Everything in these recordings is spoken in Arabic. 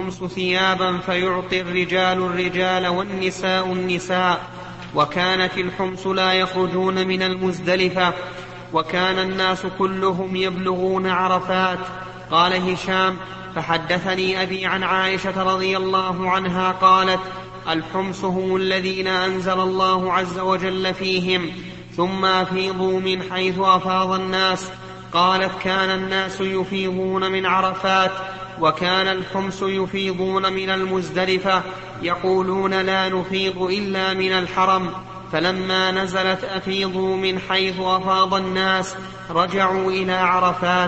الخمس ثيابا فيعطي الرجال الرجال والنساء النساء. وكانت الحمس لا يخرجون من المزدلفة، وكان الناس كلهم يبلغون عرفات. قال هشام: فحدثني أبي عن عائشة رضي الله عنها قالت: الحمس هم الذين أنزل الله عز وجل فيهم، ثم أفيضوا من حيث أفاض الناس. قالت: كان الناس يفيضون من عرفات، وكان الحمس يفيضون من المزدلفة، يقولون لا نفيض إلا من الحرم. فلما نزلت أفيضوا من حيث أفاض الناس رجعوا إلى عرفات.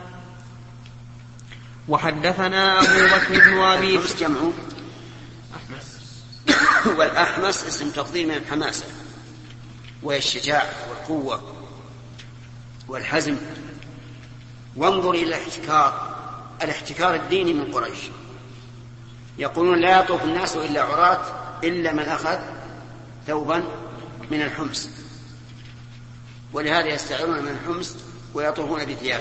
وحدثنا أبو بكر بن أبي جمعوا والأحمس اسم تفضيل من الحماسة، وهي الشجاعة والقوة والحزم. وانظر إلى الاحتكار الديني من قريش، يقولون لا يطوف الناس إلا عراة إلا من أخذ ثوبا من الحمس، ولهذا يستعيرون من الحمس ويطوفون بثيابه.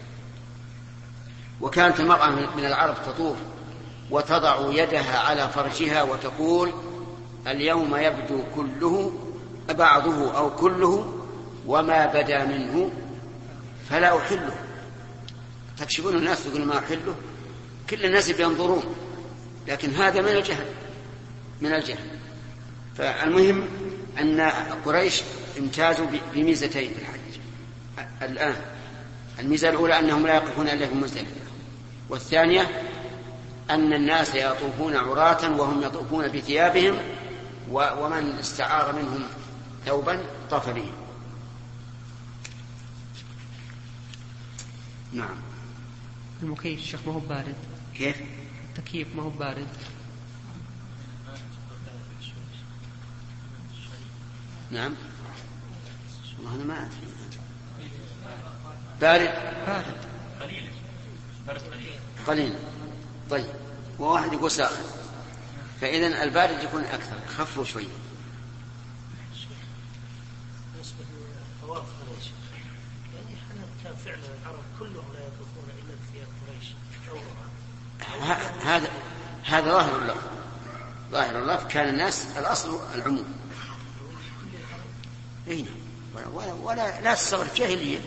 وكانت المرأة من العرب تطوف وتضع يدها على فرجها وتقول: اليوم يبدو كله بعضه أو كله، وما بدا منه فلا أحله. تكشفون الناس تقول ما أحله، كل الناس ينظرون، لكن هذا من الجهل. فالمهم أن قريش امتازوا بميزتين في الحج الآن. الميزة الأولى أنهم لا يقفون إلا في مزدلفة، والثانية أن الناس يطوفون عراة وهم يطوفون بثيابهم، ومن استعار منهم ثوبا طاف به. نعم. المكيف الشيخ ما هو بارد؟ كيف؟ التكييف ما هو بارد؟ نعم. والله أنا ما أعرف. بارد قليل. طيب، وواحد يقول ساخن، فإذن البارد يكون أكثر، خفوا شوي. كان فعلا العرب كلهم لا يطوفون إلا بثياب قريش. هذا ظاهر اللفظ كان الناس الأصل العموم. ولا لا تستغرب جاهلية.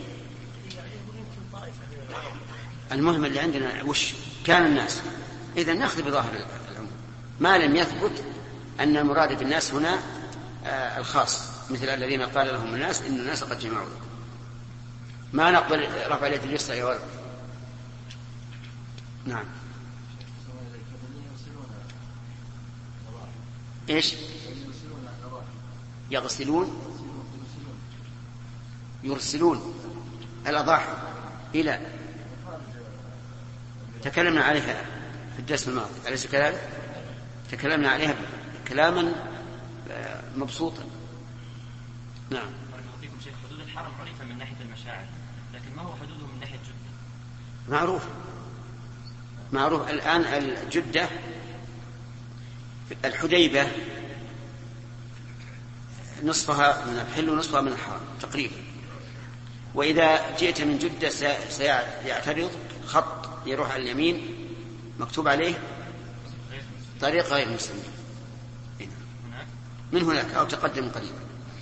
المهم اللي عندنا وش كان الناس، إذا نأخذ بظاهر العموم ما لم يثبت أن المراد بالناس هنا الخاص، مثل الذين قال لهم الناس إن الناس قد جمعوا. ما نقبل رفع اليد اليسرى يا ولد. نعم. إيش يرسلون الأضاحي إلى، تكلمنا عليها في الدرس الماضي أليس كذلك؟ تكلمنا عليها كلاما مبسوطا. نعم. حدود الحرم عرفت من ناحية المشاعر، لكن ما هو حدوده من ناحية جدة؟ معروف الآن. الجدة الحديبة نصفها من الحل ونصفها من الحرم تقريبا. وإذا جئت من جدة سيعترض خط يروح على اليمين مكتوب عليه طريق غير مسلمين، من هناك أو تقدم قريبا.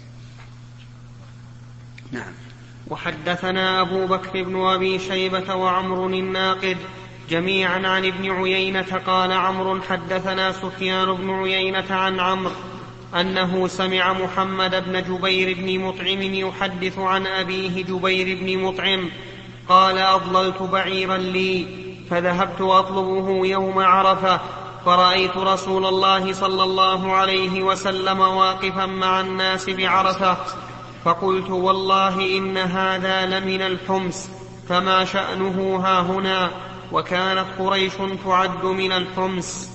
نعم. وحدثنا أبو بكر بن أبي شيبة وعمر الناقد جميعا عن ابن عيينة قال عمرو: حدثنا سفيان بن عيينة عن عمرو أنه سمع محمد بن جبير بن مطعم يحدث عن أبيه جبير بن مطعم قال: أضللت بعيرا لي فذهبت أطلبه يوم عرفة، فرأيت رسول الله صلى الله عليه وسلم واقفا مع الناس بعرفة، فقلت: والله إن هذا لمن الحمس، فما شأنه هاهنا؟ وكانت قريش تعد من الحمس.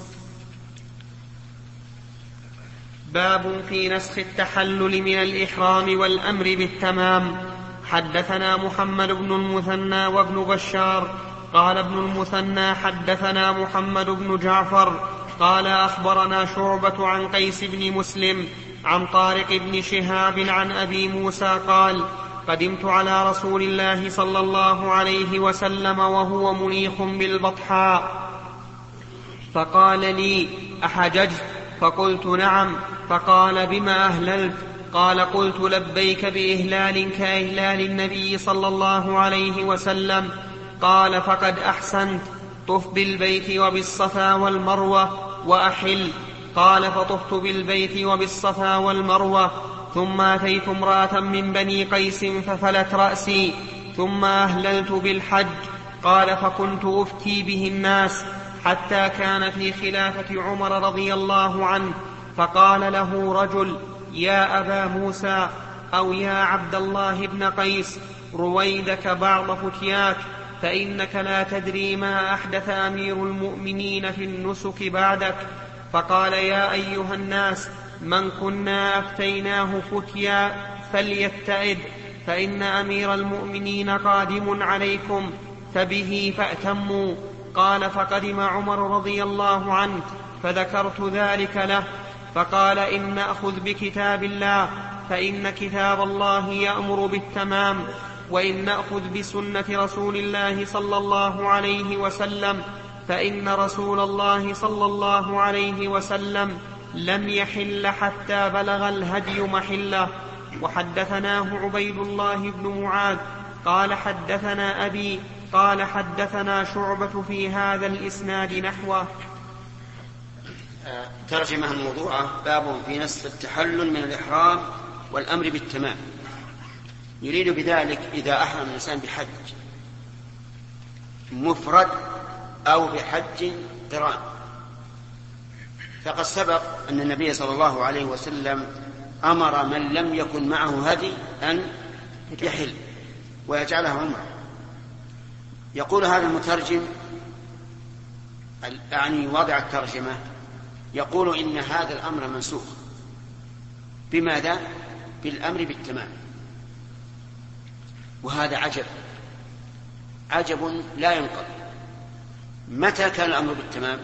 باب في نسخ التحلل من الإحرام والأمر بالتمام. حدثنا محمد بن المثنى وابن بشار قال ابن المثنى حدثنا محمد بن جعفر قال أخبرنا شعبة عن قيس بن مسلم عن طارق بن شهاب عن أبي موسى قال: قدمت على رسول الله صلى الله عليه وسلم وهو منيخ بالبطحاء، فقال لي: أحججت؟ فقلت: نعم. فقال: بما أهللت؟ قال: قلت: لبيك بإهلال كإهلال النبي صلى الله عليه وسلم. قال: فقد أحسنت، طف بالبيت وبالصفا والمروة وأحل. قال: فطفت بالبيت وبالصفا والمروة، ثم أتيت امرأة من بني قيس ففلت رأسي، ثم أهللت بالحج. قال: فكنت أفتي به الناس حتى كان في خلافة عمر رضي الله عنه، فقال له رجل: يا أبا موسى، أو يا عبد الله بن قيس، رويدك بعض فتياك، فإنك لا تدري ما أحدث أمير المؤمنين في النسك بعدك. فقال: يا أيها الناس، من كنا أفتيناه فتيا فليتئد، فإن أمير المؤمنين قادم عليكم، فبه فأتموا. قال: فقدم عمر رضي الله عنه فذكرت ذلك له، فقال: إن نأخذ بكتاب الله، فإن كتاب الله يأمر بالتمام، وإن نأخذ بسنة رسول الله صلى الله عليه وسلم، فإن رسول الله صلى الله عليه وسلم لم يحل حتى بلغ الهدي محله. وحدثناه عبيد الله بن معاذ قال: حدثنا أبي قال: حدثنا شعبة في هذا الإسناد نحوه. ترجمة الموضوعة: باب في نسخ التحلل من الإحرام والأمر بالتمام. يريد بذلك إذا أحرم الإنسان بحج مفرد أو بحج قران. فقد سبق أن النبي صلى الله عليه وسلم أمر من لم يكن معه هدي أن يحل ويجعلها عمرة. يقول هذا المترجم، يعني وضع الترجمة، يقول إن هذا الأمر منسوخ. بماذا؟ بالأمر بالتمام. وهذا عجب لا ينقض. متى كان الأمر بالتمام؟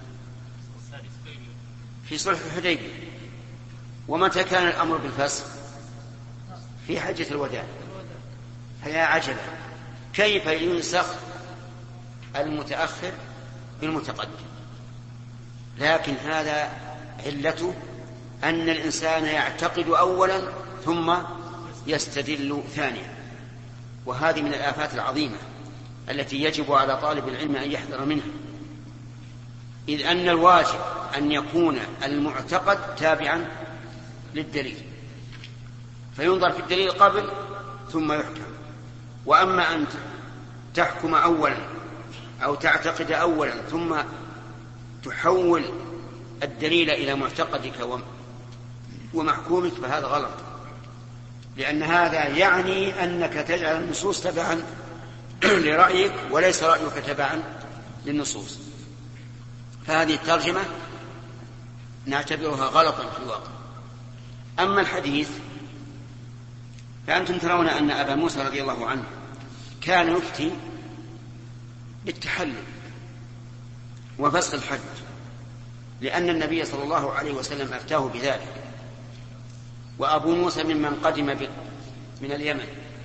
في صلح الحديبية. ومتى كان الأمر بالفسخ؟ في حجة الوداع. فيا عجبا، كيف ينسخ المتأخر بالمتقدم؟ لكن هذا علته أن الإنسان يعتقد أولا ثم يستدل ثانيا، وهذه من الآفات العظيمة التي يجب على طالب العلم أن يحذر منها، إذ أن الواجب أن يكون المعتقد تابعا للدليل، فينظر في الدليل قبل ثم يحكم. وأما أن تحكم أولا أو تعتقد أولا ثم تحول الدليل إلى معتقدك ومحكومك، فهذا غلط، لأن هذا يعني أنك تجعل النصوص تبعا لرأيك وليس رأيك تبعا للنصوص. فهذه الترجمة نعتبرها غلطا في الواقع. أما الحديث فأنتم ترون أن أبا موسى رضي الله عنه كان يفتي بالتحلل وفسخ الحج، لأن النبي صلى الله عليه وسلم أفتاه بذلك. وأبو موسى ممن قدم من اليمن،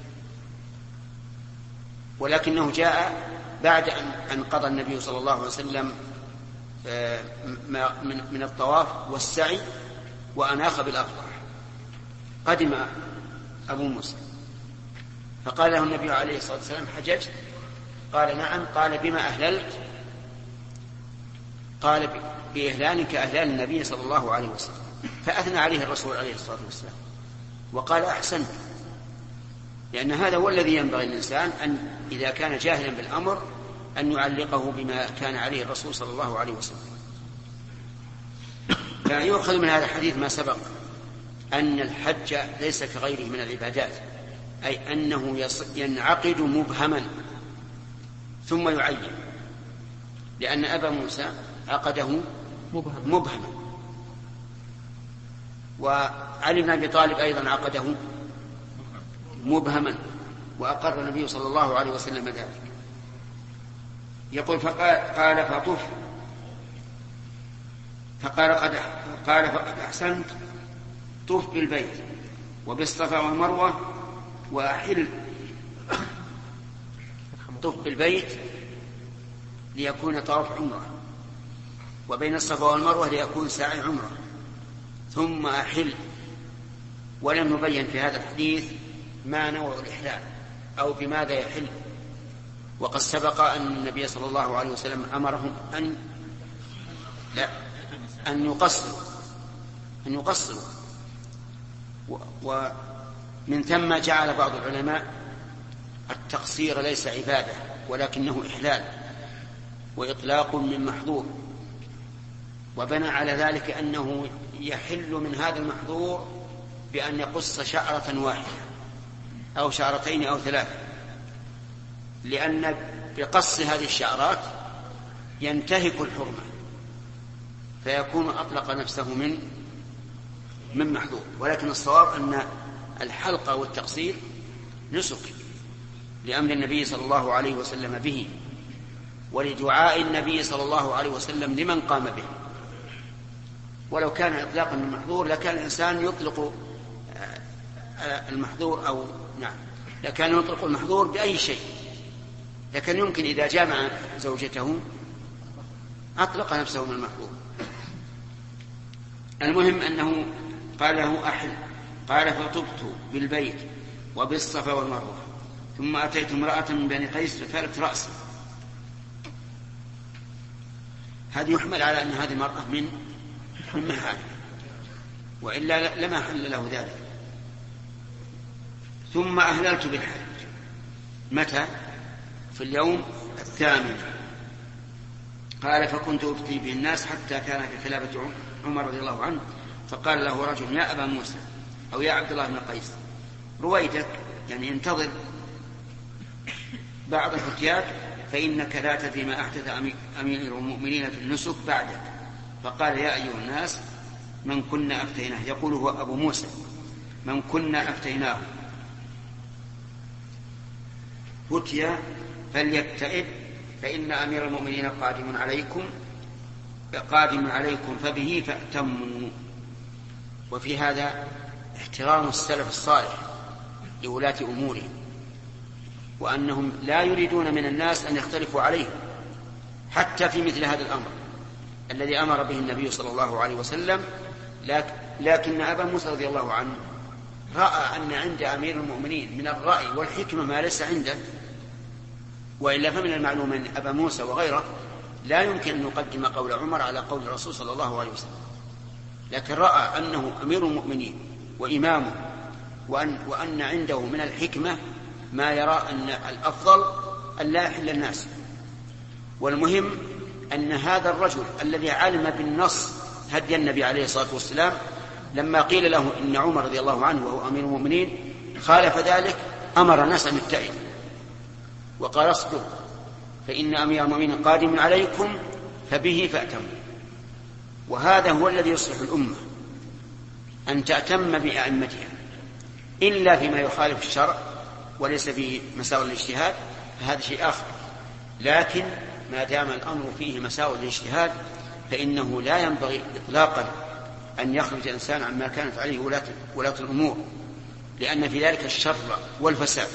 ولكنه جاء بعد أن قضى النبي صلى الله عليه وسلم من الطواف والسعي وأناخ بالأفراح. قدم أبو موسى فقال له النبي عليه الصلاة والسلام: حججت؟ قال: نعم. قال: بما أهللت؟ قال: بإهلالك أهلال النبي صلى الله عليه وسلم. فأثنى عليه الرسول عليه الصلاة والسلام وقال: أحسنت، لأن هذا هو الذي ينبغي للإنسان أن إذا كان جاهلا بالأمر أن يعلقه بما كان عليه الرسول صلى الله عليه وسلم. فيؤخذ من هذا الحديث ما سبق، أن الحج ليس كغيره من العبادات، أي أنه ينعقد مبهما ثم يعين، لأن أبا موسى عقده مبهما، وعلي بن أبي طالب أيضا عقده مبهما، وأقر النبي صلى الله عليه وسلم ذلك. يقول: قال: فطف. قال: فقد أحسنت، طف بالبيت وبالصفا والمروة وأحل. طف بالبيت ليكون طواف عمرة، وبين الصفا والمروة ليكون ساعي عمره ثم أحل. ولم يبين في هذا الحديث ما نوع الإحلال أو بماذا يحل. وقد سبق أن النبي صلى الله عليه وسلم أمرهم أن يقصروا ومن ثم جعل بعض العلماء التقصير ليس عبادة ولكنه إحلال وإطلاق من محظور، وبنى على ذلك أنه يحل من هذا المحظور بأن يقص شعرة واحدة أو شعرتين أو ثلاثة، لأن بقص هذه الشعرات ينتهك الحرمة فيكون أطلق نفسه من محظور. ولكن الصواب أن الحلق والتقصير نسك لأمر النبي صلى الله عليه وسلم به ولدعاء النبي صلى الله عليه وسلم لمن قام به. ولو كان إطلاقا من محظور لكان الإنسان يطلق المحظور أو لكان يطلق المحظور بأي شيء، لكن يمكن إذا جامع زوجته أطلق نفسه من المحظور. المهم أنه قال له أحل. قال فطبت بالبيت وبالصفا والمروة ثم أتيت امرأة من بني قيس فثارت رأسي. هذا يحمل على أن هذه المرأة من محارم، وإلا لما حل له ذلك. ثم أهللت بالحج. متى؟ في اليوم 8. قال فكنت أفتي به الناس حتى كان في خلافة عمر رضي الله عنه، فقال له رجل يا أبا موسى أو يا عبد الله بن قيس رويدك، يعني انتظر بعض الفتيات فإنك لا تدري ما أحدث أمير المؤمنين في النسك بعدك. فقال يا أيها الناس من كنا أفتيناه، يقول هو أبو موسى من كنا أفتيناه فتيا فليبتئد فإن أمير المؤمنين قادم عليكم فبه فأتموا. وفي هذا احترام السلف الصالح لولاة أمورهم، وأنهم لا يريدون من الناس أن يختلفوا عليه حتى في مثل هذا الأمر الذي أمر به النبي صلى الله عليه وسلم. لكن أبا موسى رضي الله عنه رأى أن عند أمير المؤمنين من الرأي والحكمة ما ليس عنده، وإلا فمن المعلوم أن أبا موسى وغيره لا يمكن أن يقدم قول عمر على قول الرسول صلى الله عليه وسلم، لكن رأى أنه أمير المؤمنين وإمامه وأن عنده من الحكمة ما يرى أن الأفضل أن لا يحل الناس. والمهم أن هذا الرجل الذي علم بالنص هدي النبي عليه الصلاة والسلام لما قيل له إن عمر رضي الله عنه وهو أمير المؤمنين خالف ذلك أمر الناس أن يبتعدوا وقال اصبروا فإن أمير المؤمنين قادم عليكم فبه فأتموا. وهذا هو الذي يصلح الأمة، أن تأتم بأئمتها إلا فيما يخالف الشرع وليس في مساوئ الاجتهاد فهذا شيء آخر. لكن ما دام الأمر فيه مساوئ الاجتهاد فإنه لا ينبغي إطلاقا أن يخرج الإنسان عما كانت عليه ولاة الأمور، لأن في ذلك الشر والفساد.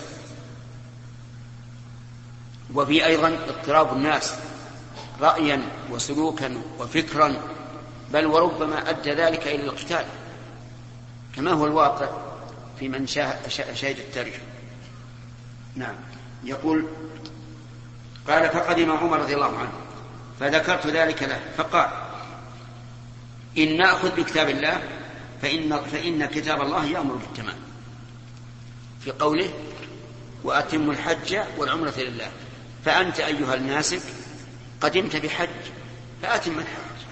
وفي أيضا اضطراب الناس رأيا وسلوكا وفكرا، بل وربما أدى ذلك إلى القتال كما هو الواقع في من شهد التاريخ. نعم. يقول قال فقدم عمر رضي الله عنه فذكرت ذلك له فقال إن نأخذ بكتاب الله فإن كتاب الله يأمر بالتمام في قوله وأتم الحج والعمرة لله. فأنت أيها الناسك قدمت بحج فأتم الحج،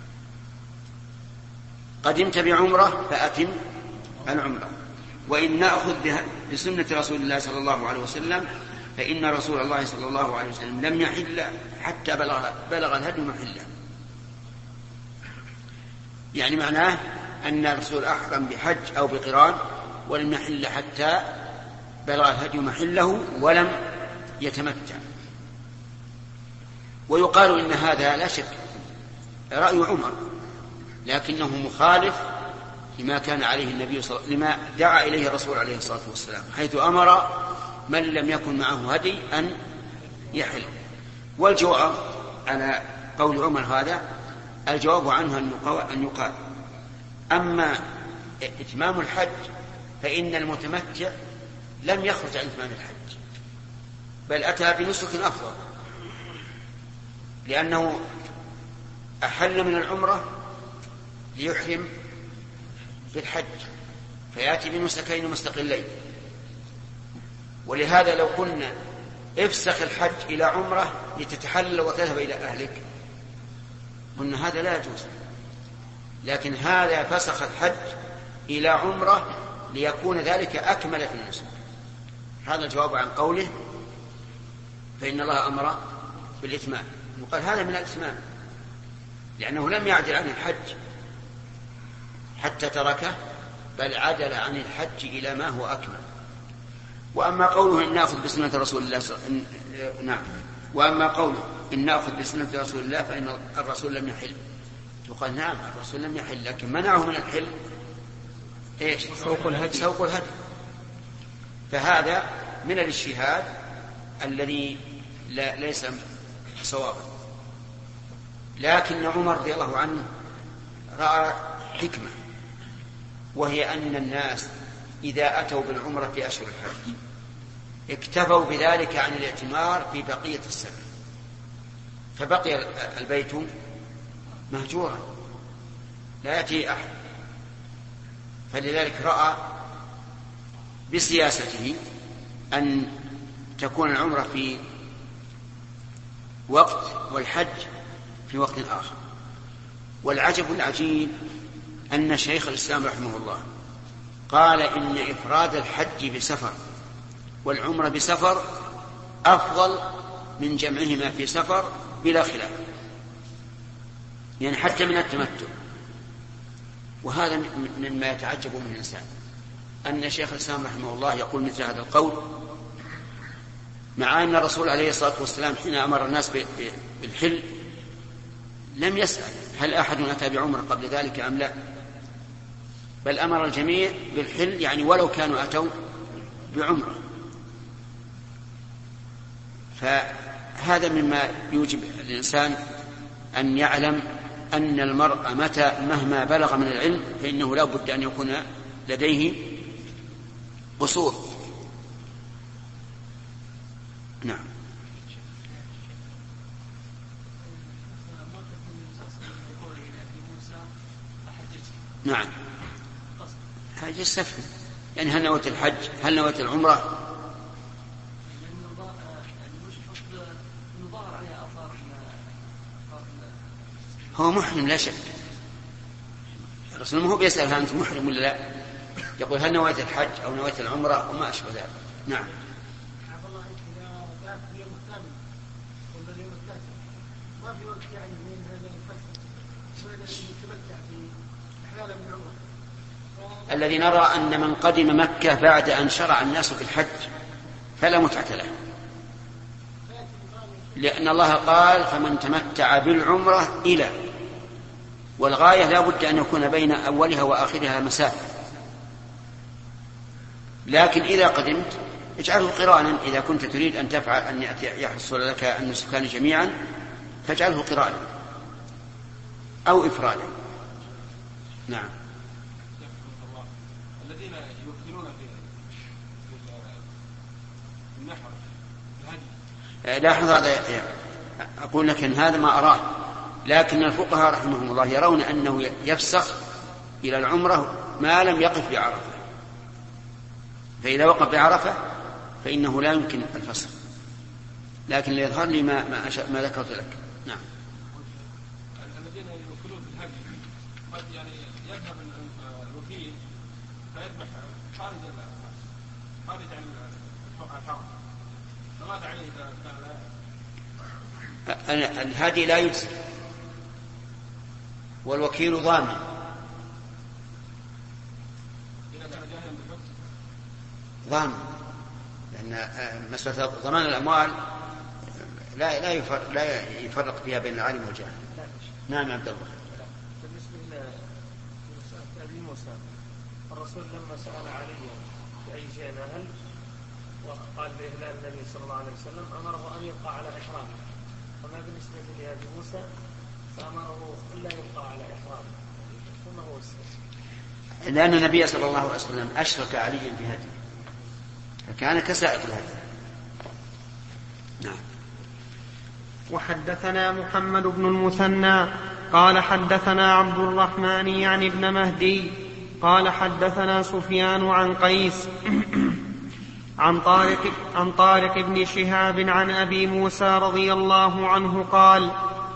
قدمت بعمرة فأتم العمرة. وإن نأخذ بسنة رسول الله صلى الله عليه وسلم فإن رسول الله صلى الله عليه وسلم لم يحل حتى بلغ الهدي محله. يعني معناه أن الرسول أحرم بحج أو بقران ولم يحل حتى بلغ الهدي محله ولم يتمتع. ويقال إن هذا لا شك رأي عمر، لكنه مخالف لما كان عليه النبي لما دعا إليه الرسول عليه الصلاة والسلام، حيث أمر من لم يكن معه هدي أن يحل. والجواب على قول عمر هذا الجواب عنه أن يقال. أما إتمام الحج فإن المتمتع لم يخرج عن إتمام الحج، بل أتى بنسك أفضل، لأنه أحل من العمرة ليحرم بالحج، فيأتي بنسكين مستقلين. ولهذا لو قلنا افسخ الحج إلى عمرة لتتحلل وتذهب إلى أهلك قلنا هذا لا يجوز، لكن هذا فسخ الحج إلى عمرة ليكون ذلك أكمل في النسك. هذا الجواب عن قوله فإن الله أمر بالإتمام. يقال هذا من الإتمام، لأنه لم يعدل عن الحج حتى تركه، بل عدل عن الحج إلى ما هو أكمل. وأما قوله إن نأخذ بسنة رسول الله وأما قوله إن نأخذ بسنة رسول الله فإن الرسول لم يحل، يقال نعم الرسول لم يحل، لكن منعه من الحل إيش؟ سوق الهدي. فهذا من الاجتهاد الذي ليس صوابا. لكن عمر رضي الله عنه رأى حكمة، وهي أن الناس إذا أتوا بالعمرة في أشهر الحج اكتفوا بذلك عن الاعتمار في بقية السنة، فبقي البيت مهجورا لا يأتي أحد. فلذلك رأى بسياسته أن تكون العمرة في وقت والحج في وقت آخر. والعجب العجيب أن شيخ الإسلام رحمه الله قال إن إفراد الحج بسفر والعمرة بسفر أفضل من جمعهما في سفر بلا خلاف، يعني حتى من التمتع. وهذا مما يتعجب من الإنسان أن شيخ الإسلام رحمه الله يقول مثل هذا القول، مع أن الرسول عليه الصلاة والسلام حين أمر الناس بالحل لم يسأل هل أحد أتى بعمرة قبل ذلك أم لا، بل أمر الجميع بالحل، يعني ولو كانوا أتوا بعمرة. فهذا مما يوجب الإنسان أن يعلم أن المرء مهما بلغ من العلم فإنه لا بد أن يكون لديه قصور. نعم. نعم هذا يستفهم، يعني هل نويت الحج هل نويت العمرة؟ هو محرم لا شك، الرسول ما هو بيسأل هل أنت محرم ولا لا، يقول هل نويت الحج أو نويت العمرة وما أشبه ذلك. نعم. الذي نرى أن من قدم مكة بعد أن شرع الناس في الحج فلا متعة له، لأن الله قال فمن تمتع بالعمرة إلى، والغاية لا بد أن يكون بين أولها وآخرها مسافة. لكن إذا قدمت اجعله قرانا، إذا كنت تريد أن تفعل أن يحصل لك النسكان جميعا فاجعله قرانا أو إفرادا. نعم. الذين يوكلون في النحر الهدي، لاحظ هذا، أقول لك إن هذا ما أراه، لكن الفقهاء رحمهم الله يرون أنه يفسخ إلى العمرة ما لم يقف بعرفة، فإذا وقف بعرفة فإنه لا يمكن الفسخ، لكن ليظهر لي ما ذكرت لك. نعم. الذين يوكلون في الهدي قد يعني يذهب الوكيل فيذبح خارج عن الحرم، فماذا عليه إذا كان لا؟ الهدي لا يجزي والوكيل ضامن. إذا كان جاهلا بالحكم ضامن، لأن مسألة ضمان الأموال لا يفرق فيها بين العالم والجاهل. نعم يا عبد الله. بالنسبة لمسألة أبي موسى، الرسول لما سأل علي بأي شيء هل وقال بإهلال النبي صلى الله عليه وسلم أمره أن يبقى على إحرامه، وما بالنسبة لأبي موسى فأمره ألا يبقى على إحرام ثم هو السبب. لأن النبي صلى الله عليه وسلم أشرك عليا بهدي فكان كسائر الهدي. نعم. وحدثنا محمد بن المثنى قال حدثنا عبد الرحمن يعني ابن مهدي قال حدثنا سفيان عن قيس عن طارق بن شهاب عن أبي موسى رضي الله عنه قال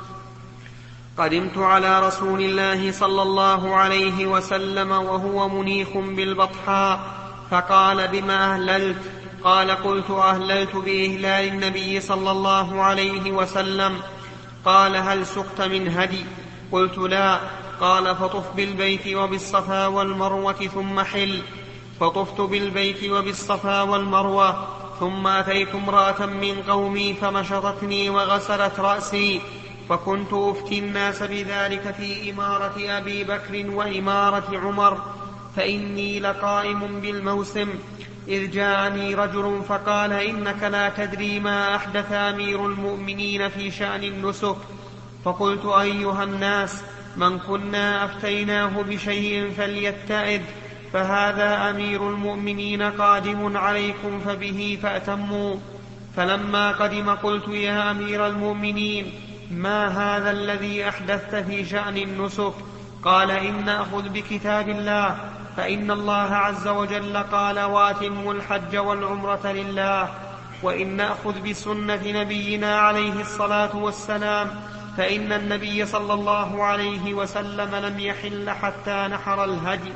قدمت على رسول الله صلى الله عليه وسلم وهو منيخ بالبطحاء فقال بما أهللت؟ قال قلت أهللت بإهلال النبي صلى الله عليه وسلم. قال هل سقت من هدي؟ قلت لا. قال فطف بالبيت وبالصفا والمروة ثم حل. فطفت بالبيت وبالصفا والمروة ثم أتيت امرأة من قومي فمشطتني وغسلت رأسي فكنت أفتي الناس بذلك في إمارة أبي بكر وإمارة عمر فإني لقائم بالموسم إذ جاءني رجل فقال إنك لا تدري ما أحدث أمير المؤمنين في شأن النسك. فقلت أيها الناس من كنا أفتيناه بشيء فليتعد فهذا أمير المؤمنين قادم عليكم فبه فأتموا. فلما قدم قلت يا أمير المؤمنين ما هذا الذي أحدثت في شأن النسك؟ قال إن نأخذ بكتاب الله فإن الله عز وجل قال واتموا الحج والعمرة لله، وإن نأخذ بسنة نبينا عليه الصلاة والسلام فإن النبي صلى الله عليه وسلم لم يحل حتى نحر الهدي.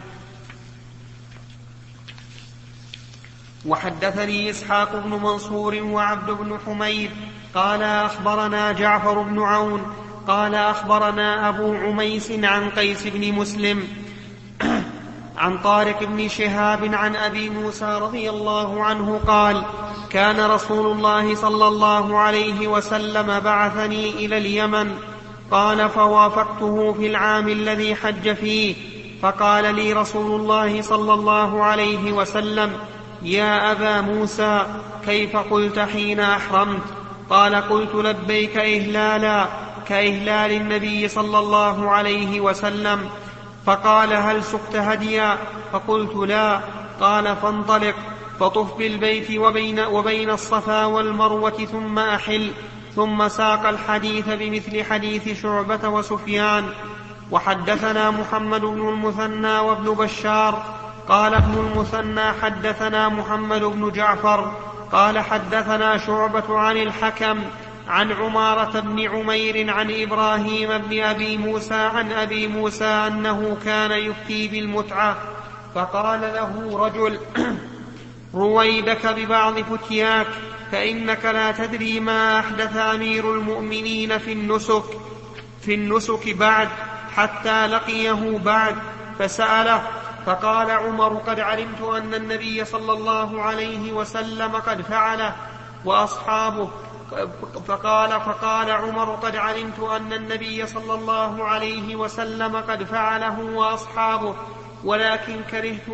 وحدثني إسحاق بن منصور وعبد بن حميد قال أخبرنا جعفر بن عون قال أخبرنا أبو عميس عن قيس بن مسلم عن طارق بن شهاب عن أبي موسى رضي الله عنه قال كان رسول الله صلى الله عليه وسلم بعثني إلى اليمن. قال فوافقته في العام الذي حج فيه فقال لي رسول الله صلى الله عليه وسلم يا أبا موسى كيف قلت حين أحرمت؟ قال قلت لبيك إهلالا كإهلال النبي صلى الله عليه وسلم. فقال هل سقت هديا؟ فقلت لا. قال فانطلق فطف بالبيت وبين الصفا والمروة ثم أحل. ثم ساق الحديث بمثل حديث شعبة وسفيان. وحدثنا محمد بن المثنى وابن بشار قال ابن المثنى حدثنا محمد بن جعفر قال حدثنا شعبة عن الحكم عن عمارة بن عمير عن إبراهيم بن أبي موسى عن أبي موسى أنه كان يفتي بالمتعة فقال له رجل رويدك ببعض فتياك فإنك لا تدري ما أحدث أمير المؤمنين في النسك بعد حتى لقيه بعد. فسأله فقال عمر قد علمت أن النبي صلى الله عليه وسلم قد فعله وأصحابه. فقال عمر قد علمت أن النبي صلى الله عليه وسلم قد فعله وأصحابه ولكن كرهت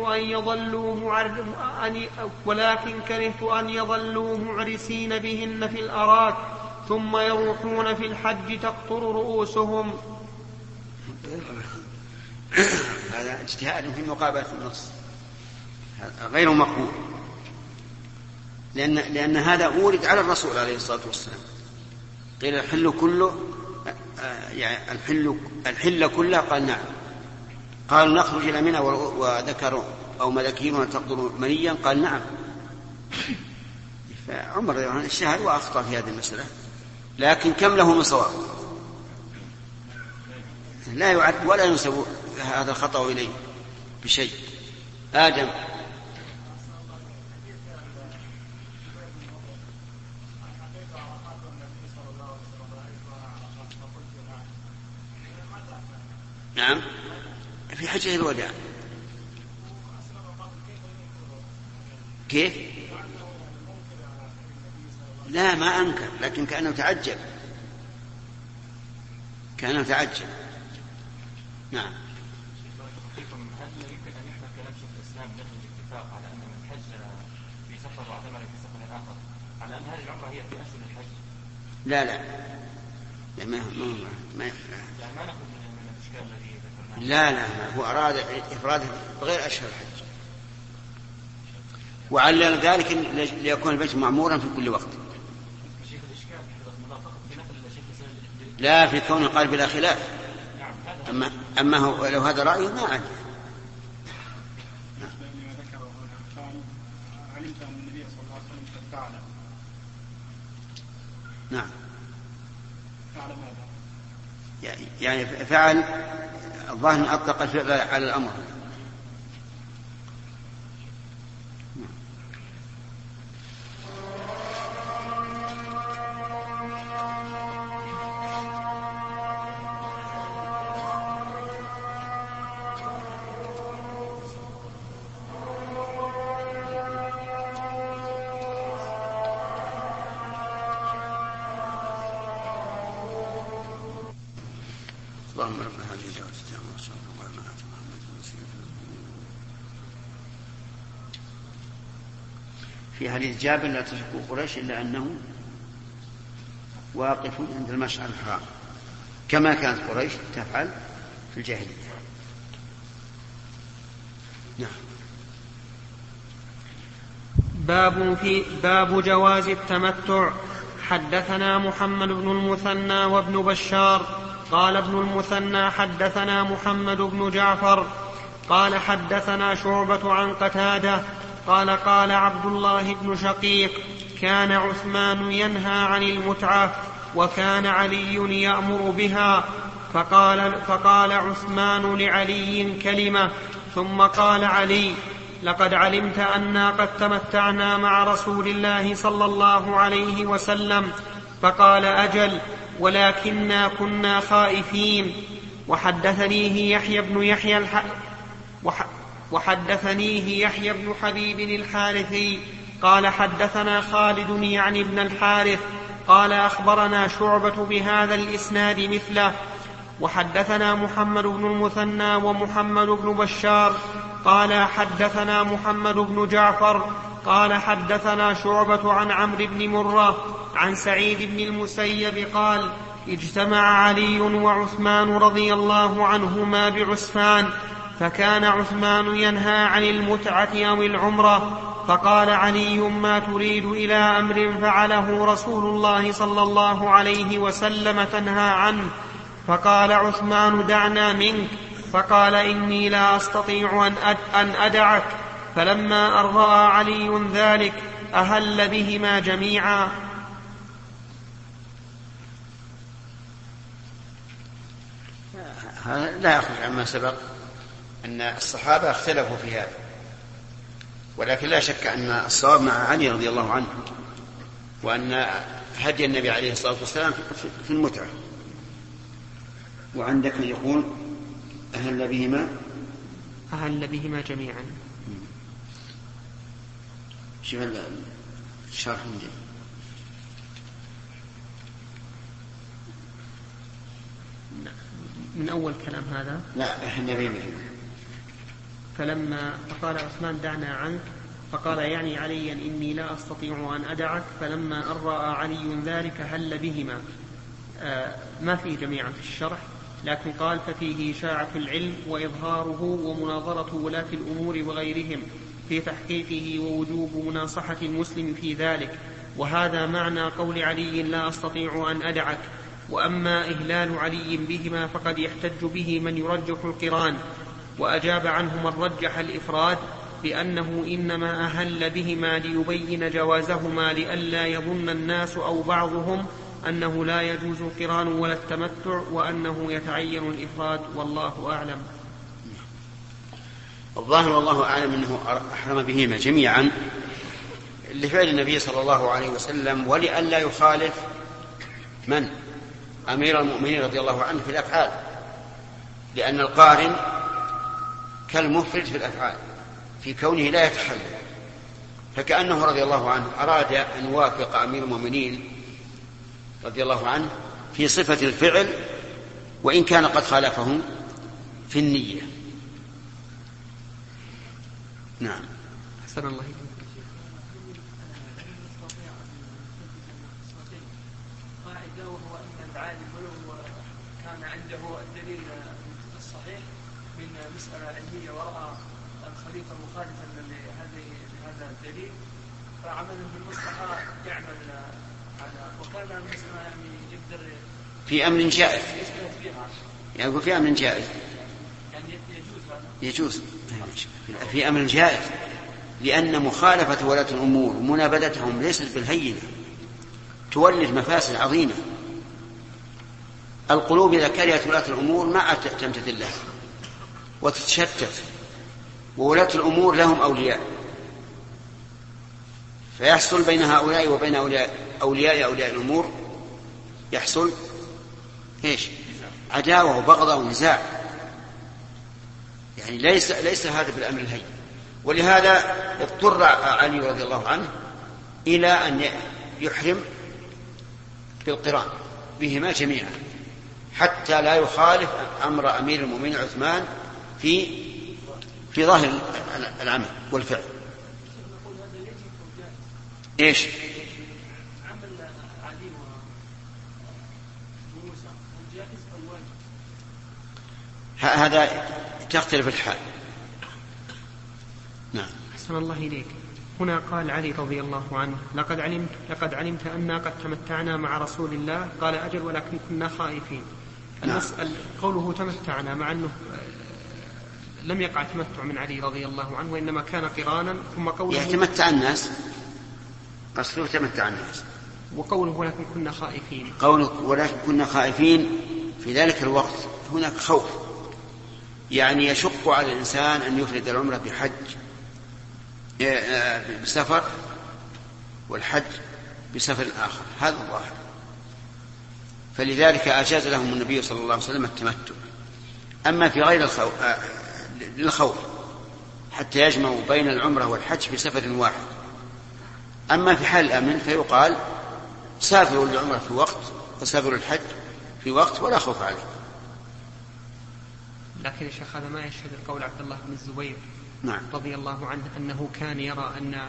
أن يظلوا معرسين بهن في الأراك ثم يروحون في الحج تقطر رؤوسهم. هذا اجتهاد في مقابلة النص غير مقبول لأن هذا أورد على الرسول عليه الصلاة والسلام قيل الحل كله يعني الحل كله قال نعم. قالوا نخرج إلى منى وذكروا أو ملكين تقدروا منيا قال نعم. فعمر اجتهد وأخطأ في هذه المسألة لكن كم له من صواب لا يعد ولا ينسب هذا الخطأ إليه بشيء. آدم نعم في حجة الوداع كيف؟ لا ما أنكر لكن كأنه تعجب نعم. هل يمكن أن يحمل كلام شيخ الإسلام نحن الاتفاق على أن من حج في سفر واعتمر في سفر آخر على أن هذه العمرة هي في أشهر الحج؟ لا ما يعني ما نأخذ من الإشكال الذي ذكرناه. لا هو أراد إفراده بغير أشهر الحج، وعلل ذلك ليكون البيت معمورا في كل وقت. لا في كونه قال بلا خلاف. أما هو لو هذا رأيه ما عندي. علمت أن النبي صلى الله عليه وسلم قد فعل. نعم. فعل ماذا؟ يعني فعل الظاهر أطلق الفعل على الأمر. اللهم رب هذه الدعوة التامة والصلاة والسلام على محمد رسول الله. في حديث جابر لا تشركوا قريش إلا أنه واقف عند المشعر الحرام كما كانت قريش تفعل في الجاهلية. نعم. باب جواز التمتع. حدثنا محمد بن المثنى وابن بشار قال ابن المثنى حدثنا محمد بن جعفر قال حدثنا شعبة عن قتادة قال قال عبد الله بن شقيق كان عثمان ينهى عن المتعة وكان علي يأمر بها، فقال عثمان لعلي كلمة ثم قال علي لقد علمت أنا قد تمتعنا مع رسول الله صلى الله عليه وسلم، فقال أجل ولكننا كنا خائفين. وحدثنيه يحيى بن حبيب الحارثي قال حدثنا خالد يعني ابن الحارث قال أخبرنا شعبة بهذا الإسناد مثله. وحدثنا محمد بن المثنى ومحمد بن بشار قال حدثنا محمد بن جعفر قال حدثنا شعبة عن عمرو بن مرة عن سعيد بن المسيب قال اجتمع علي وعثمان رضي الله عنهما بعسفان، فكان عثمان ينهى عن المتعة أو العمرة، فقال علي ما تريد إلى أمر فعله رسول الله صلى الله عليه وسلم تنهى عنه؟ فقال عثمان دعنا منك، فقال إني لا أستطيع أن أدعك. فلما أن رأى علي ذلك أهل بهما جميعا. هذا لا يخرج عما سبق أن الصحابة اختلفوا في هذا، ولكن لا شك أن الصواب مع علي رضي الله عنه، وأن هدي النبي عليه الصلاة والسلام في المتعة. وعندك يقول أهل بهما جميعا. شوف الشرح من أول كلام هذا لا أهل بهما. فلما فقال عثمان دعنا عنك، فقال يعني عليا إني لا أستطيع أن أدعك. فلما أن رأى علي ذلك هل بهما. ما فيه جميعا في الشرح، لكن قال ففيه إشاعة العلم وإظهاره ومناظرة ولاة الأمور وغيرهم في تحقيقه ووجوب مناصحة المسلم في ذلك، وهذا معنى قول علي لا أستطيع أن أدعك. وأما إهلال علي بهما فقد يحتج به من يرجح القران، وأجاب عنه من رجح الإفراد بأنه إنما أهل بهما ليبين جوازهما لئلا يظن الناس أو بعضهم أنه لا يجوز القران ولا التمتع، وأنه يتعين الإفراد، والله أعلم. الظاهر والله أعلم أنه أحرم بهما جميعا لفعل النبي صلى الله عليه وسلم، ولئلا يخالف من أمير المؤمنين رضي الله عنه في الأفعال، لأن القارن كالمفرد في الأفعال في كونه لا يتحلل، فكأنه رضي الله عنه أراد أن يوافق أمير المؤمنين رضي الله عنه في صفة الفعل وإن كان قد خالفهم في النية. نعم. أحسن الله إليك. قاعدة وهو أن العالم مسألة علمية ورأى الخليفة مخالفا لهذا الدليل فعمل بالمصلحة يعمل على وكان المسألة يعني يقدر في أمر جائز، يقول في أمر جائز يعني يجوز هذا يجوز في أمر جائز، لأن مخالفة ولاة الأمور ومنابذتهم ليست بالهينة، تولد مفاسد عظيمة. القلوب إذا كرهت ولاة الأمور ما تمتثل لها وتتشتت، وولاة الأمور لهم أولياء، فيحصل بين هؤلاء وبين أولياء الأمور يحصل إيش؟ عداوة وبغضة ونزاع، يعني ليس هذا بالأمر الهين. ولهذا اضطر علي رضي الله عنه إلى أن يحرم بالقران بهما جميعا حتى لا يخالف أمر أمير المؤمنين عثمان في ظاهر العمل والفعل. إيش؟ هذا تختلف الحال. نعم. أحسن الله إليك. هنا قال علي رضي الله عنه لقد علمت أننا قد تمتعنا مع رسول الله. قال أجل ولكن كنا خائفين. المسألة قوله تمتعنا مع أنه لم يقع تمتع من علي رضي الله عنه وإنما كان قرانا. ثم قوله يتمتع الناس، قصده تمتع الناس. وقوله ولكن كنا خائفين، قوله ولكن كنا خائفين في ذلك الوقت هناك خوف، يعني يشق على الإنسان أن يفرد العمرة بحج بسفر والحج بسفر آخر، هذا الظاهر. فلذلك أجاز لهم النبي صلى الله عليه وسلم التمتع. أما في غير للخوف حتى يجمعوا بين العمرة والحج بسفر واحد. أما في حال الأمن فيقال سافروا للعمرة في وقت وسافروا الحج في وقت ولا خوف عليه. لكن يا شيخ هذا ما يشهد القول عبد الله بن الزبير نعم. رضي الله عنه أنه كان يرى أن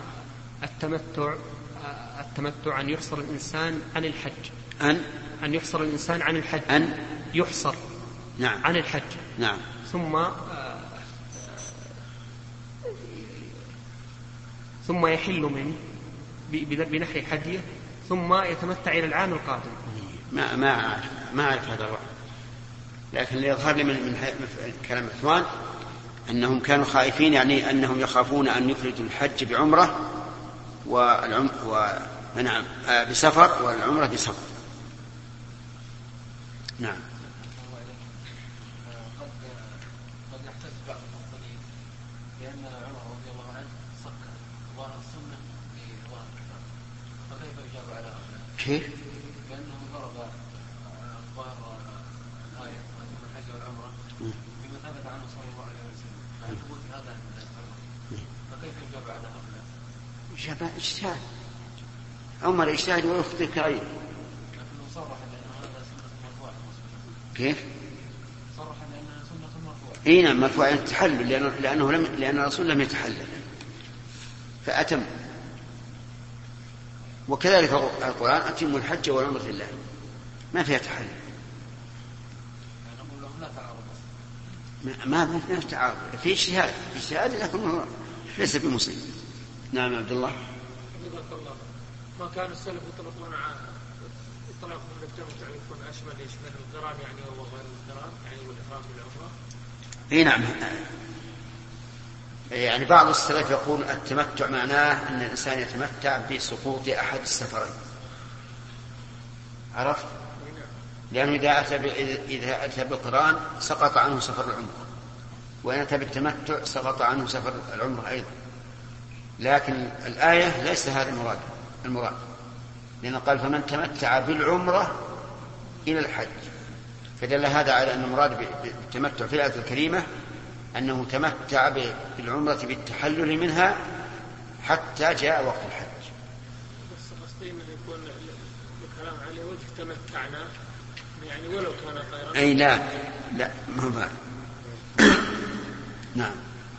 التمتع أن يحصر الإنسان عن الحج، أن يحصر الإنسان عن الحج، أن يحصر نعم. عن الحج، نعم. ثم يحل منه بنحر حديه ثم يتمتع إلى العام القادم. ما أعرف هذا الرأي، لكن يظهر لي من كلام عثمان أنهم كانوا خائفين، يعني أنهم يخافون أن يفردوا الحج بعمرة ونعم بسفر والعمرة بسفر. نعم. قد يحتج بعض المفضلين بأن عمر رضي الله عنه سكر ظاهر السنة بظاهر الكتاب، فكيف يجاب على هؤلاء؟ كيف؟ بأنه ضرب ظاهر الآية من الحج والعمرة بما ثبت عنه صلى الله عليه وسلم مع ثبوت هذا من العمرة، فكيف يجاب على هؤلاء؟ اجتهاد عمر اجتهاد ويخطئ كأي. لكنه صرح بأن هذا سنة مرفوعة. كيف؟ صرح بأنها سنة مرفوعة. اي نعم مرفوعة تحلل لأن الرسول لم يتحلل فأتم. وكذلك القرآن أتم الحج والعمرة لله ما فيها تحلل. نقول لهم لا تعارض، ما في تعارض، في اجتهاد لكنه ليس بمسلم. نعم عبد الله. ما كان السلف يطلقون من التمتع يكون أشمل يشمل القران يعني وغير القران يعني والإحرام بالعمرة. اي نعم، يعني بعض السلف يقول التمتع معناه أن الإنسان يتمتع بسقوط أحد السفرين، عرفت؟ لأنه إذا أتى بالقران سقط عنه سفر العمرة، وإن أتى بالتمتع سقط عنه سفر العمرة أيضا. لكن الآية ليس هذا المراد، لأنه قال فمن تمتع بالعمرة إلى الحج، فدل هذا على أن المراد بالتمتع في الآية الكريمة أنه تمتع بالعمرة بالتحلل منها حتى جاء وقت الحج. بس قصدي أن يكون الكلام عليه وجه تمتعنا يعني ولو كان خيرا. أي لا ما هو نعم.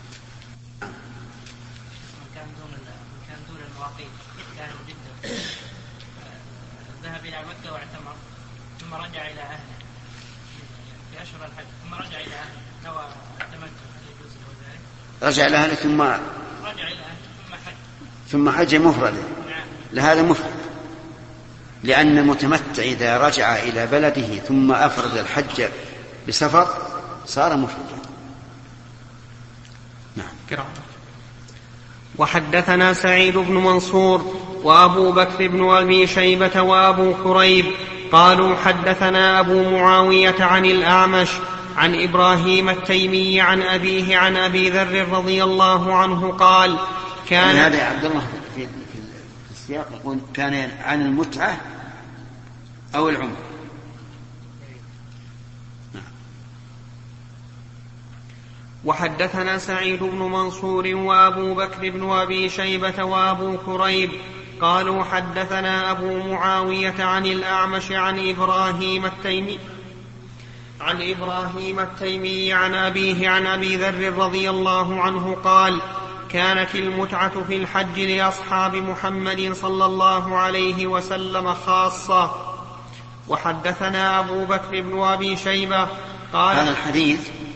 كان دون المواقيت كان جدا ذهب إلى مكة واعتمر ثم رجع إلى أهله في أشهر الحج ثم رجع إلى أهله نوى التمتع رجع لها ثم رجع إلى ثم حج مفردا، لهذا مفرد، لأن المتمتع إذا رجع إلى بلده ثم أفرد الحج بسفر صار مفردا. نعم. وحدثنا سعيد بن منصور وأبو بكر بن أبي شيبة وأبو كريب قالوا حدثنا أبو معاوية عن الأعمش عن إبراهيم التيمي عن أبيه عن أبي ذر رضي الله عنه قال كان هذا يا عبد الله في السياق يقول كان عن المتعة أو العمر. وحدثنا سعيد بن منصور وأبو بكر بن أبي شيبة وأبو كريب قالوا حدثنا أبو معاوية عن الأعمش عن إبراهيم التيمي عن أبيه عن أبي ذر رضي الله عنه قال كانت المتعة في الحج لأصحاب محمد صلى الله عليه وسلم خاصة. وحدثنا أبو بكر بن أبي شيبة قال هذا الحديث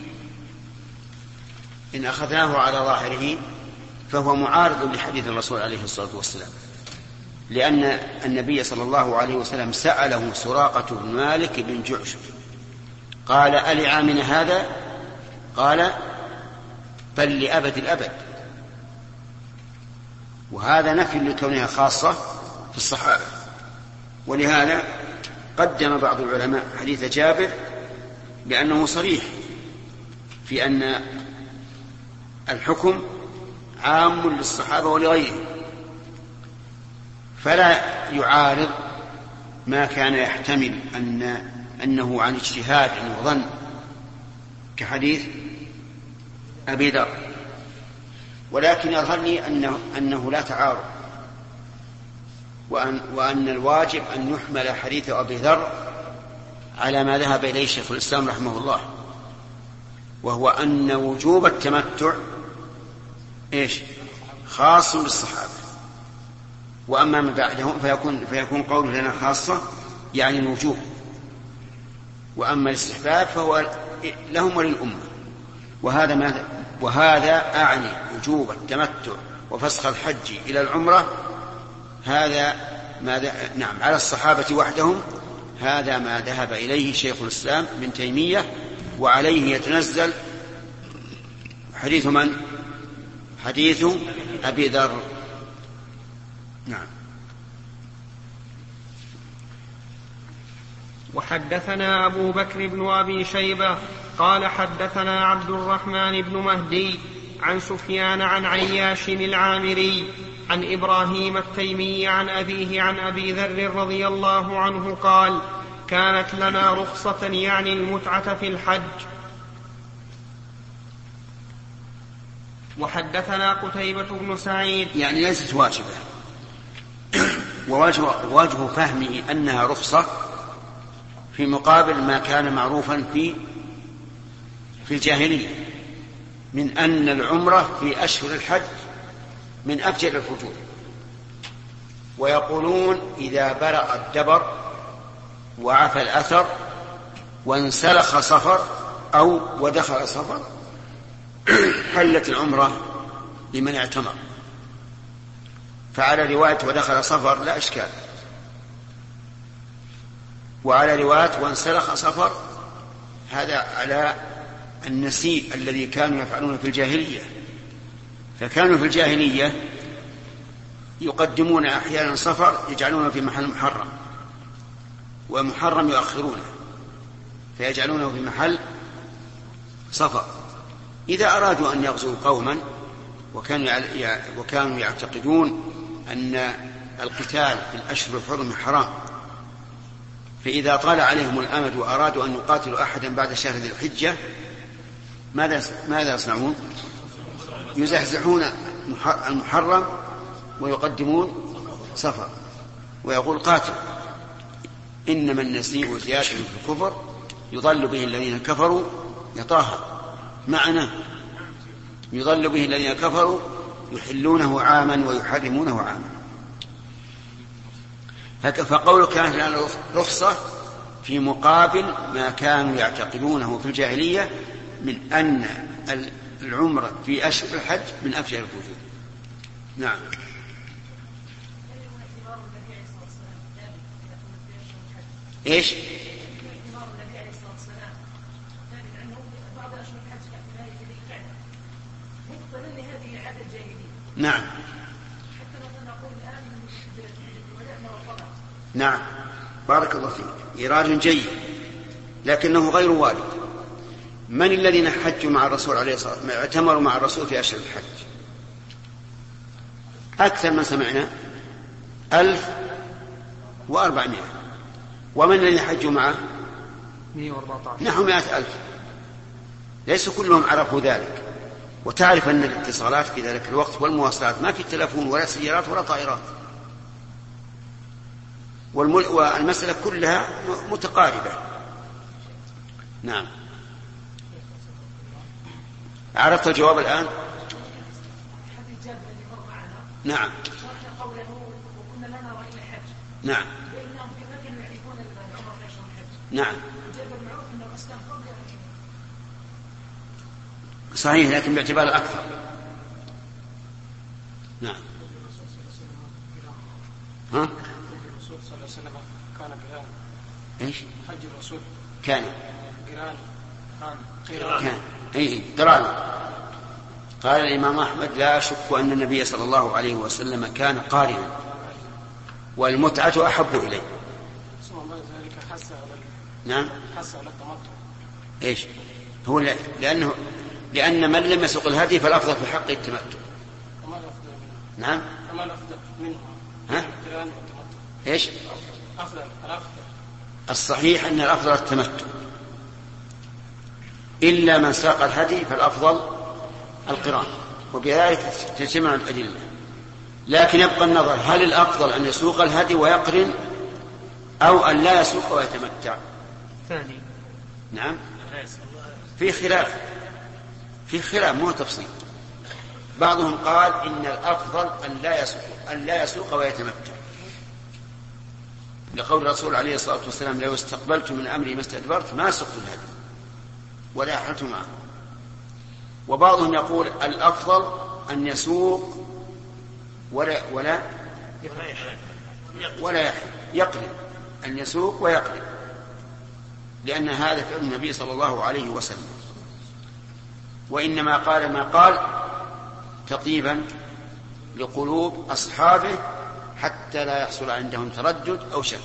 إن أخذناه على ظاهره فهو معارض لحديث الرسول عليه الصلاة والسلام، لأن النبي صلى الله عليه وسلم سأله سراقة بن مالك بن جعشم قال ألعامنا هذا؟ قال بل لأبد الأبد، وهذا نفي لكونها خاصة في الصحابة. ولهذا قدم بعض العلماء حديث جابر لأنه صريح في أن الحكم عام للصحابة ولغيرهم، فلا يعارض ما كان يحتمل أنه عن اجتهاد وظن كحديث أبي ذر، ولكن يظهر لي أنه لا تعارض، وأن الواجب أن يحمل حديث أبي ذر على ما ذهب إليه شيخ الإسلام رحمه الله، وهو أن وجوب التمتع خاص بالصحابة، وأما من بعدهم فيكون قوله لنا خاصة يعني الوجوب، وأما الاستحباب فهو لهم وللأمة. وهذا أعني وجوب التمتع وفسخ الحج إلى العمرة، هذا نعم على الصحابة وحدهم، هذا ما ذهب إليه شيخ الإسلام ابن تيمية، وعليه يتنزل حديث من؟ حديث أبي ذر. نعم. وحدثنا أبو بكر بن أبي شيبة قال حدثنا عبد الرحمن بن مهدي عن سفيان عن عياش العامري عن إبراهيم التيمي عن أبيه عن أبي ذر رضي الله عنه قال كانت لنا رخصة يعني المتعة في الحج. وحدثنا قتيبة بن سعيد يعني ليست واجبة، ووجه فهمه أنها رخصة في مقابل ما كان معروفا في الجاهلية من أن العمرة في أشهر الحج من أفجر الفجور، ويقولون إذا برأ الدبر وعفى الأثر وانسلخ صفر أو ودخل صفر حلت العمرة لمن اعتمر. فعلى رواية ودخل صفر لا إشكال، وعلى رواية وانسلخ صفر هذا على النسيء الذي كانوا يفعلون في الجاهلية. فكانوا في الجاهلية يقدمون أحيانا صفر يجعلونه في محل محرم، ومحرم يؤخرونه فيجعلونه في محل صفر. إذا أرادوا أن يغزوا قوما وكانوا يعتقدون أن القتال في الأشهر الحرم حرام، فإذا طال عليهم الأمد وأرادوا أن يقاتلوا أحدا بعد شهر ذي الحجة ماذا يصنعون؟ يزحزحون المحرم ويقدمون صفر، ويقول قاتل. إنما النسيء زيادة في الكفر يضل به الذين كفروا يطاهر معنا، يضل به الذين كفروا يحلونه عاما ويحرمونه عاما. فقول كانت لنا رخصة في مقابل ما كانوا يعتقدونه في الجاهلية من أن العمرة في أشهر الحج من أفجر الوجوه. نعم. إيش؟ نعم. نعم، بارك الله فيك، إيراد جيد، لكنه غير وارد. من الذين حجوا مع الرسول عليه الصلاة والسلام، اعتمروا مع الرسول في أشهر الحج؟ أكثر من سمعنا 1400. ومن الذين حجوا معه 114، نحو 100,000. ليس كلهم عرفوا ذلك. وتعرف أن الاتصالات في ذلك الوقت والمواصلات ما في تلفون ولا سيارات ولا طائرات، والمسألة كلها متقاربة. نعم. عرفت الجواب الآن؟ نعم. نعم. نعم صحيح، لكن باعتبار الأكثر. نعم. ها؟ الرسول صلى الله عليه وسلم كان قران. ايش؟ حج الرسول كان قران. اي قران. قال الإمام أحمد: لا أشك أن النبي صلى الله عليه وسلم كان قارنا، والمتعة أحب إليه. نعم. حث على التمتع. ايش هو؟ لأن من لم يسوق الهدي فالأفضل في حقه التمتع. نعم. كما الأفضل منه. ها؟ ايش؟ الأفضل. الصحيح أن الأفضل التمتع، إلا من ساق الهدي فالأفضل القران، وبذلك تجتمع الأدلة. لكن يبقى النظر: هل الأفضل أن يسوق الهدي ويقرن، أو أن لا يسوق ويتمتع؟ ثاني. نعم. في خلاف مو تفصيل. بعضهم قال إن الأفضل أن لا يسوق ويتمتع، لقول الرسول عليه الصلاة والسلام: لو استقبلت من أمري ما استدبرت ما سقت الهدي ولا أحلت معه. وبعضهم يقول الأفضل أن يسوق ولا يقرن، أن يسوق ويقرن، لأن هذا فعل النبي صلى الله عليه وسلم، وإنما قال ما قال تطيبا لقلوب أصحابه حتى لا يحصل عندهم تردد أو شك.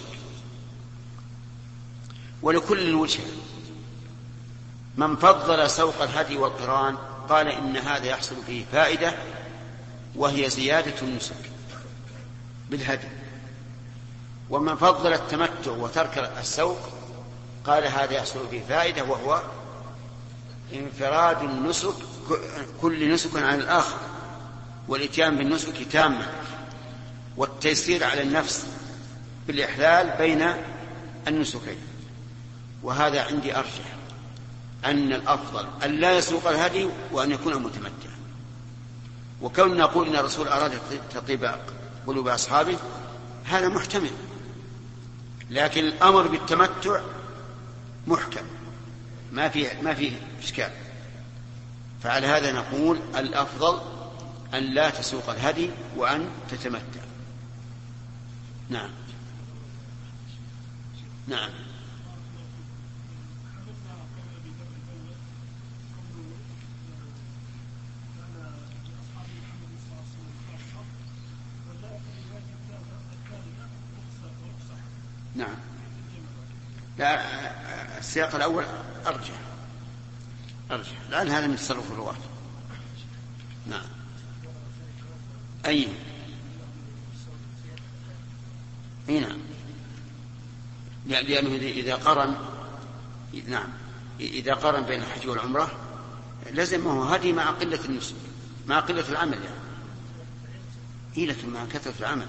ولكل وجه. من فضل سوق الهدي والقران قال إن هذا يحصل فيه فائدة، وهي زيادة النسك بالهدي. ومن فضل التمتع وترك السوق قال هذا يحصل فيه فائدة، وهو انفراد النسك، كل نسك عن الآخر، والإتيان بالنسك تامة، والتيسير على النفس بالإحلال بين النسكين. وهذا عندي أرجح أن الأفضل أن لا يسوق الهدي وأن يكون متمتع. وكون نقول إن الرسول أراد تطيب قلوب أصحابه هذا محتمل، لكن الأمر بالتمتع محكم، ما فيه إشكال. فعلى هذا نقول الأفضل أن لا تسوق الهدي وأن تتمتع. نعم. نعم. نعم. لا، السياق الأول أرجح، لأن هذا من تصرف الرواة. نعم. أي نعم، لأنه إذا قرن، نعم، إذا قرن بين الحج والعمرة لزمه هدي مع قلة النسك، مع قلة العمل، يعني هيلة مع كثرة العمل.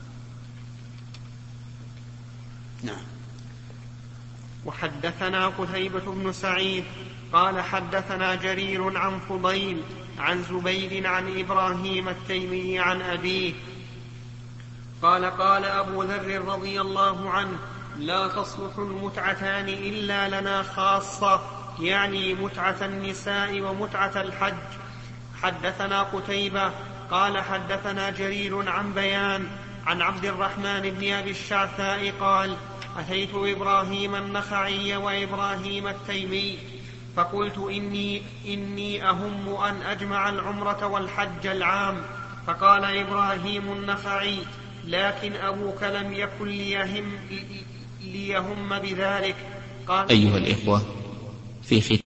نعم. وحدثنا قتيبة بن سعيد قال حدثنا جرير عن فضيل عن زبيد عن إبراهيم التيمي عن أبيه قال قال أبو ذر رضي الله عنه: لا تصلح المتعتان إلا لنا خاصة، يعني متعة النساء ومتعة الحج. حدثنا قتيبة قال حدثنا جرير عن بيان عن عبد الرحمن بن أبي الشعثاء قال أتيت إبراهيم النخعي وإبراهيم التيمي فقلت إني أهم أن أجمع العمرة والحج العام. فقال إبراهيم النخعي لكن أبوك لم يكن ليهم بذلك. قال أيها الإخوة، في ختام